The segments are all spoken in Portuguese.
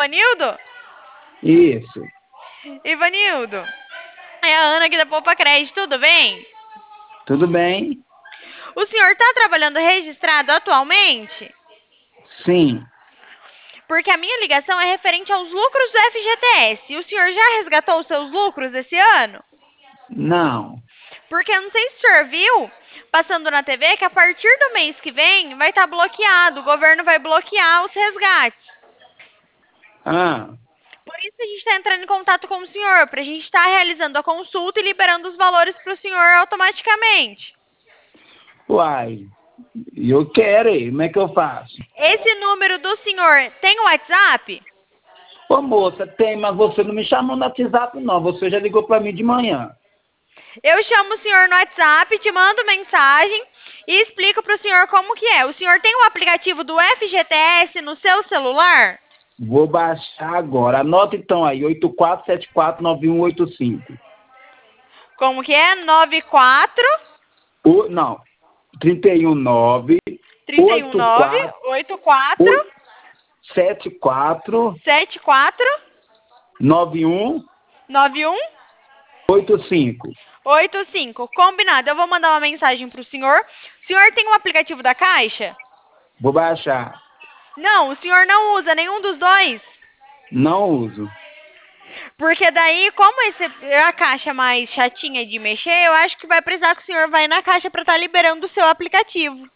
Ivanildo? Isso. Ivanildo, é a Ana aqui da Poupa Crédito, tudo bem? Tudo bem? O senhor está trabalhando registrado atualmente? Sim. Porque a minha ligação é referente aos lucros do FGTS. E o senhor já resgatou os seus lucros esse ano? Não. Porque eu não sei se o senhor viu, passando na TV, que a partir do mês que vem vai estar bloqueado. O governo vai bloquear os resgates. Ah, Por isso a gente está entrando em contato com o senhor, para a gente estar realizando a consulta e liberando os valores para o senhor automaticamente. uai. Eu quero aí. Como é que eu faço? Esse número do senhor tem o WhatsApp? Ô, moça, tem, mas você não me chamou no WhatsApp, não. Você já ligou pra mim de manhã. Eu chamo o senhor no WhatsApp, te mando mensagem e explico para o senhor como que é. O senhor tem o aplicativo do FGTS no seu celular? Vou baixar agora. Anota então aí, 84749185. Como que é? 94 Não, 319 319 84 74 74 91 91 85. 85. Combinado. Eu vou mandar uma mensagem pro senhor. O senhor tem o aplicativo da Caixa? Vou baixar. Não, o senhor não usa nenhum dos dois. Não uso. Porque daí, como a Caixa é mais chatinha de mexer, eu acho que vai precisar que o senhor vá na Caixa para estar liberando o seu aplicativo.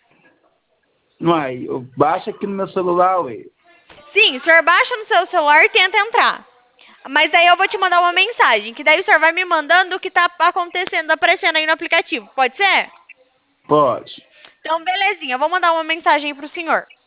Uai, baixa aqui no meu celular, ué. Sim, o senhor baixa no seu celular e tenta entrar. Mas daí eu vou te mandar uma mensagem, que daí o senhor vai me mandando o que tá acontecendo, aparecendo aí no aplicativo. Pode ser? Pode. Então, belezinha. Eu vou mandar uma mensagem pro senhor.